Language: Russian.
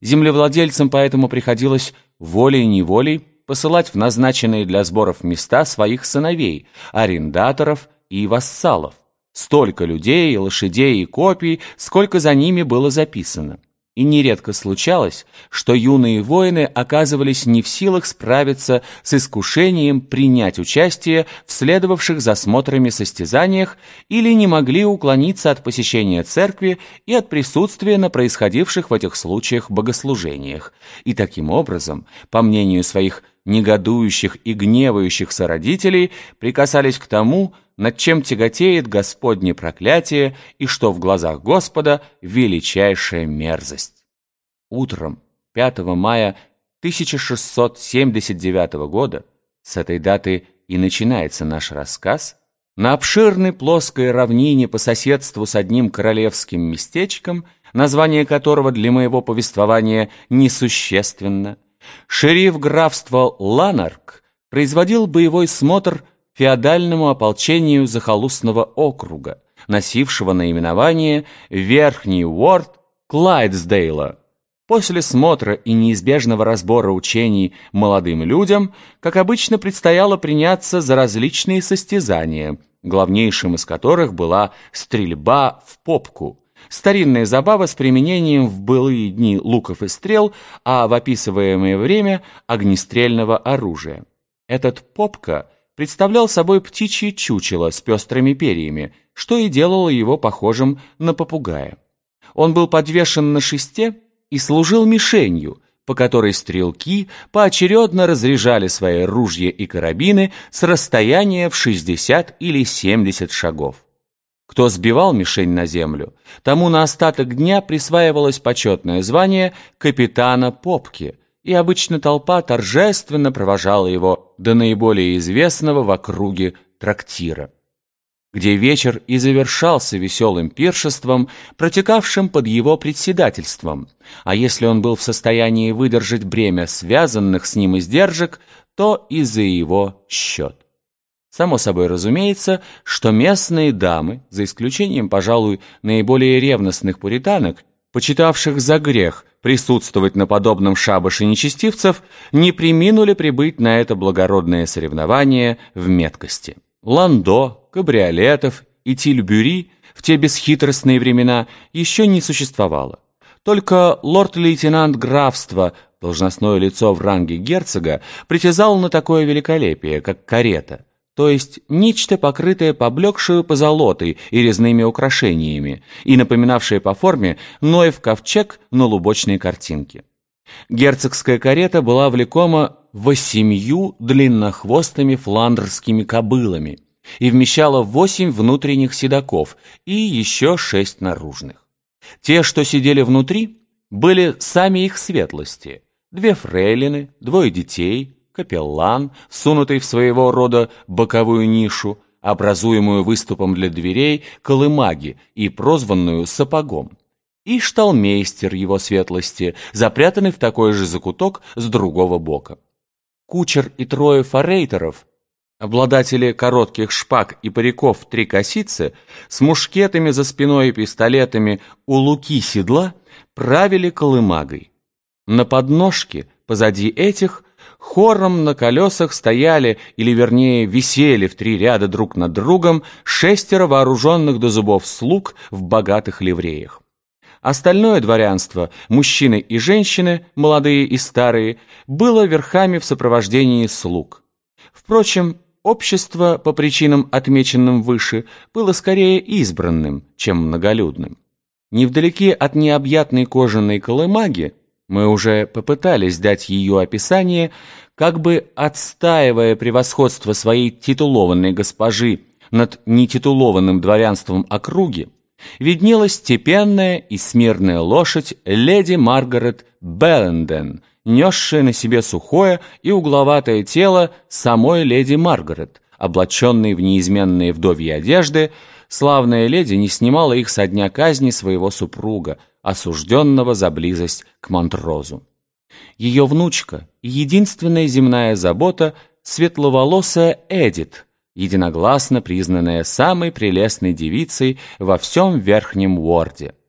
Землевладельцам поэтому приходилось волей-неволей посылать в назначенные для сборов места своих сыновей, арендаторов и вассалов, столько людей, лошадей и копий, сколько за ними было записано. И нередко случалось, что юные воины оказывались не в силах справиться с искушением принять участие в следовавших за смотрами состязаниях или не могли уклониться от посещения церкви и от присутствия на происходивших в этих случаях богослужениях, и таким образом, по мнению своих негодующих и гневающихся родителей, прикасались к тому, над чем тяготеет Господне проклятие и что в глазах Господа величайшая мерзость. Утром 5 мая 1679 года, с этой даты и начинается наш рассказ, на обширной плоской равнине по соседству с одним королевским местечком, название которого для моего повествования несущественно, шериф графства Ланарк производил боевой смотр феодальному ополчению захолустного округа, носившего наименование Верхний Уорд Клайдсдейла. После смотра и неизбежного разбора учений молодым людям, как обычно, предстояло приняться за различные состязания, главнейшим из которых была стрельба в попку, старинная забава с применением в былые дни луков и стрел, а в описываемое время огнестрельного оружия. Этот попка представлял собой птичье чучело с пестрыми перьями, что и делало его похожим на попугая. Он был подвешен на шесте и служил мишенью, по которой стрелки поочередно разряжали свои ружья и карабины с расстояния в 60 или 70 шагов. Кто сбивал мишень на землю, тому на остаток дня присваивалось почетное звание капитана попки, и обычно толпа торжественно провожала его до наиболее известного в округе трактира, где вечер и завершался веселым пиршеством, протекавшим под его председательством, а если он был в состоянии выдержать бремя связанных с ним издержек, то и за его счет. Само собой разумеется, что местные дамы, за исключением, пожалуй, наиболее ревностных пуританок, почитавших за грех присутствовать на подобном шабаше нечестивцев, не преминули прибыть на это благородное соревнование в меткости. Ландо, кабриолетов и тильбюри в те бесхитростные времена еще не существовало. Только лорд-лейтенант графства, должностное лицо в ранге герцога, притязал на такое великолепие, как карета, то есть нечто, покрытое поблекшую позолотой и резными украшениями, и напоминавшее по форме Ноев ковчег на лубочной картинке. Герцогская карета была влекома 8 длиннохвостыми фландерскими кобылами и вмещала 8 внутренних седаков и еще 6 наружных. Те, что сидели внутри, были сами их светлости: 2 фрейлины, 2 детей, капеллан, всунутый в своего рода боковую нишу, образуемую выступом для дверей колымаги и прозванную сапогом, и шталмейстер его светлости, запрятанный в такой же закуток с другого бока. Кучер и 3 форейтеров, обладатели коротких шпаг и париков в 3 косицы, с мушкетами за спиной и пистолетами у луки седла, правили колымагой. На подножке, позади этих, хором на колесах стояли, или вернее висели в 3 ряда друг над другом 6 вооруженных до зубов слуг в богатых ливреях. Остальное дворянство, мужчины и женщины, молодые и старые, было верхами в сопровождении слуг. Впрочем, общество, по причинам, отмеченным выше, было скорее избранным, чем многолюдным. Невдалеке от необъятной кожаной колымаги, мы уже попытались дать ее описание, как бы отстаивая превосходство своей титулованной госпожи над нетитулованным дворянством округи, виднелась степенная и смирная лошадь леди Маргарет Белленден, несшая на себе сухое и угловатое тело самой леди Маргарет, облаченной в неизменные вдовьи одежды. Славная леди не снимала их со дня казни своего супруга, осужденного за близость к Монтрозу. Ее внучка и единственная земная забота — светловолосая Эдит, единогласно признанная самой прелестной девицей во всем Верхнем Уорде.